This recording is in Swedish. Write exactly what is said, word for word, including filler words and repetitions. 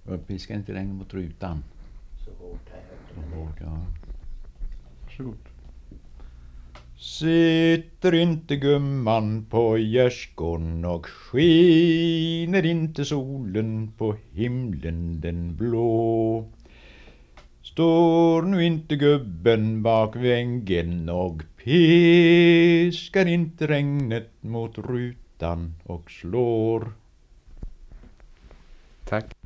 Piska inte regn mot rutan. Så hårt här. Så hårt, ja. Varsågod. Sitter inte gumman på gärdsgården och skiner inte solen på himlen den blå. Står nu inte gubben bak väggen och piskar inte regnet mot rutan och slår. Tack.